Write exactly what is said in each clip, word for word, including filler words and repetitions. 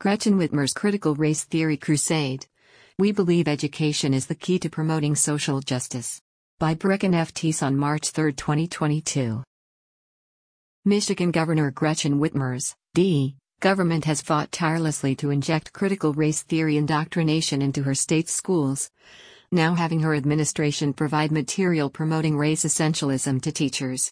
Gretchen Whitmer's Critical Race Theory Crusade. We believe education is the key to promoting social justice. By Brecken F. Teese on March third, twenty twenty-two. Michigan Governor Gretchen Whitmer's D. government has fought tirelessly to inject critical race theory indoctrination into her state's schools, now having her administration provide material promoting race essentialism to teachers.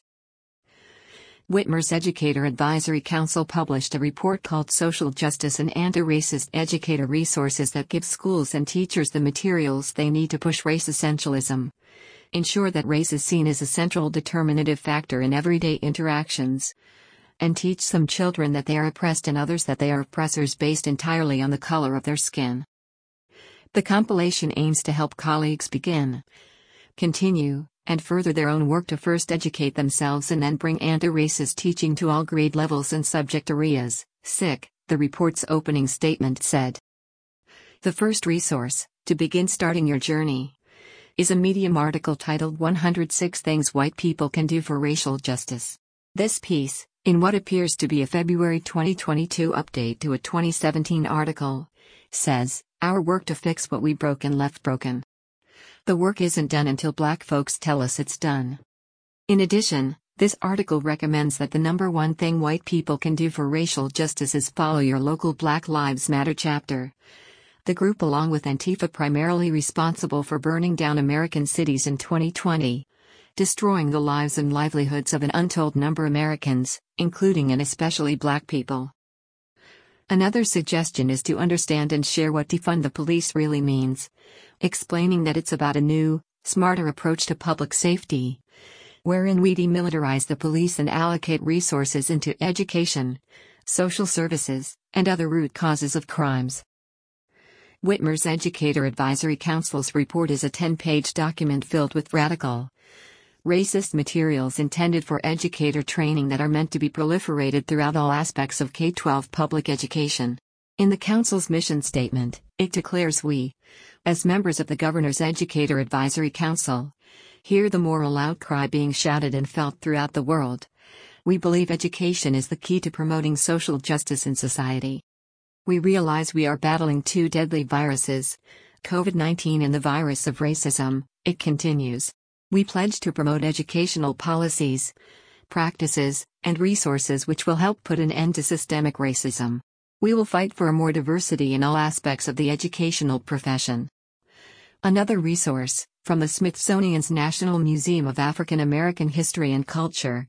Whitmer's Educator Advisory Council published a report called Social Justice and Anti-Racist Educator Resources that gives schools and teachers the materials they need to push race essentialism, ensure that race is seen as a central determinative factor in everyday interactions, and teach some children that they are oppressed and others that they are oppressors based entirely on the color of their skin. The compilation aims to help colleagues begin, continue, and further their own work to first educate themselves and then bring anti-racist teaching to all grade levels and subject areas. S I C, the report's opening statement said. The first resource, to begin starting your journey, is a Medium article titled one hundred six Things White People Can Do for Racial Justice. This piece, in what appears to be a February twenty twenty-two update to a twenty seventeen article, says, "Our work to fix what we broke and left broken. The work isn't done until Black folks tell us it's done." In addition, this article recommends that the number one thing white people can do for racial justice is follow your local Black Lives Matter chapter, the group along with Antifa primarily responsible for burning down American cities in twenty twenty, destroying the lives and livelihoods of an untold number of Americans, including and especially Black people. Another suggestion is to understand and share what defund the police really means, explaining that it's about a new, smarter approach to public safety, wherein we demilitarize the police and allocate resources into education, social services, and other root causes of crimes. Whitmer's Educator Advisory Council's report is a ten-page document filled with radical, racist materials intended for educator training that are meant to be proliferated throughout all aspects of K through twelve public education. In the Council's mission statement, it declares we, as members of the Governor's Educator Advisory Council, hear the moral outcry being shouted and felt throughout the world. We believe education is the key to promoting social justice in society. We realize we are battling two deadly viruses, COVID nineteen and the virus of racism, it continues. We pledge to promote educational policies, practices, and resources which will help put an end to systemic racism. We will fight for more diversity in all aspects of the educational profession. Another resource, from the Smithsonian's National Museum of African American History and Culture,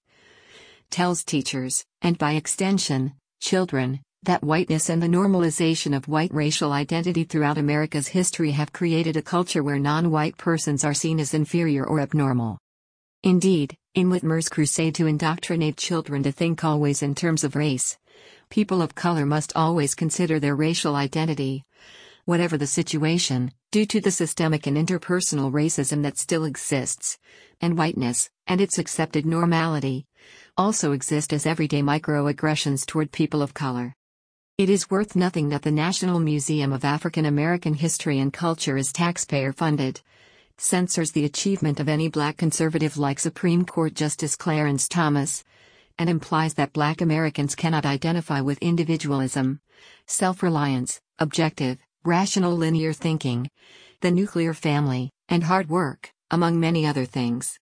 tells teachers, and by extension, children, that whiteness and the normalization of white racial identity throughout America's history have created a culture where non-white persons are seen as inferior or abnormal. Indeed, in Whitmer's crusade to indoctrinate children to think always in terms of race, people of color must always consider their racial identity, whatever the situation, due to the systemic and interpersonal racism that still exists, and whiteness, and its accepted normality, also exist as everyday microaggressions toward people of color. It is worth noting that the National Museum of African American History and Culture is taxpayer-funded, censors the achievement of any Black conservative like Supreme Court Justice Clarence Thomas, and implies that Black Americans cannot identify with individualism, self-reliance, objective, rational linear thinking, the nuclear family, and hard work, among many other things.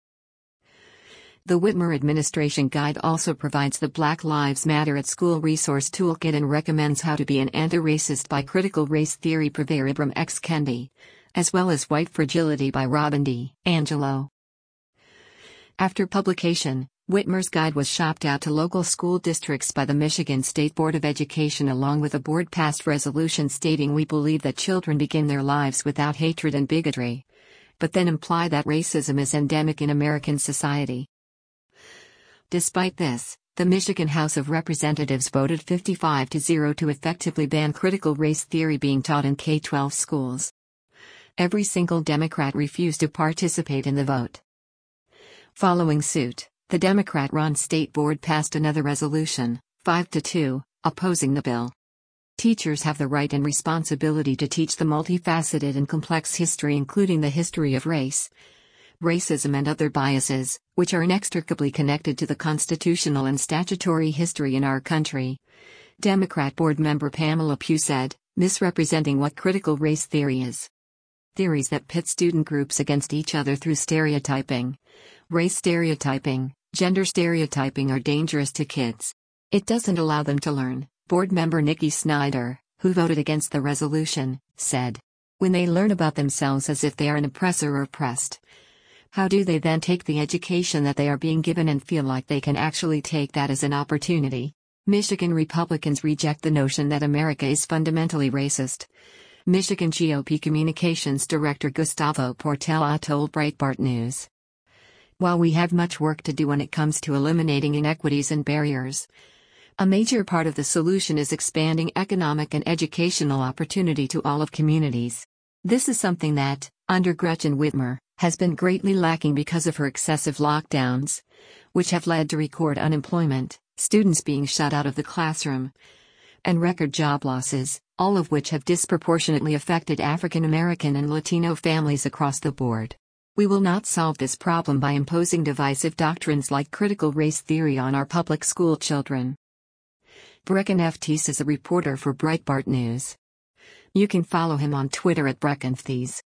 The Whitmer Administration Guide also provides the Black Lives Matter at School Resource Toolkit and recommends how to be an anti-racist by Critical Race Theory Purveyor Ibram X. Kendi, as well as White Fragility by Robin D. Angelo. After publication, Whitmer's Guide was shopped out to local school districts by the Michigan State Board of Education along with a board-passed resolution stating we believe that children begin their lives without hatred and bigotry, but then imply that racism is endemic in American society. Despite this, the Michigan House of Representatives voted fifty-five to zero to effectively ban critical race theory being taught in K through twelve schools. Every single Democrat refused to participate in the vote. Following suit, the Democrat-run state board passed another resolution, five to two, opposing the bill. Teachers have the right and responsibility to teach the multifaceted and complex history including the history of race, racism and other biases, which are inextricably connected to the constitutional and statutory history in our country, Democrat board member Pamela Pugh said, misrepresenting what critical race theory is. Theories that pit student groups against each other through stereotyping. Race stereotyping, gender stereotyping are dangerous to kids. It doesn't allow them to learn, board member Nikki Snyder, who voted against the resolution, said. When they learn about themselves as if they are an oppressor or oppressed, how do they then take the education that they are being given and feel like they can actually take that as an opportunity? Michigan Republicans reject the notion that America is fundamentally racist. Michigan G O P Communications Director Gustavo Portela told Breitbart News. While we have much work to do when it comes to eliminating inequities and barriers, a major part of the solution is expanding economic and educational opportunity to all of communities. This is something that, under Gretchen Whitmer, has been greatly lacking because of her excessive lockdowns, which have led to record unemployment, students being shut out of the classroom, and record job losses, all of which have disproportionately affected African American and Latino families across the board. We will not solve this problem by imposing divisive doctrines like critical race theory on our public school children. Brecken Fties is a reporter for Breitbart News. You can follow him on Twitter at Brecken Fties.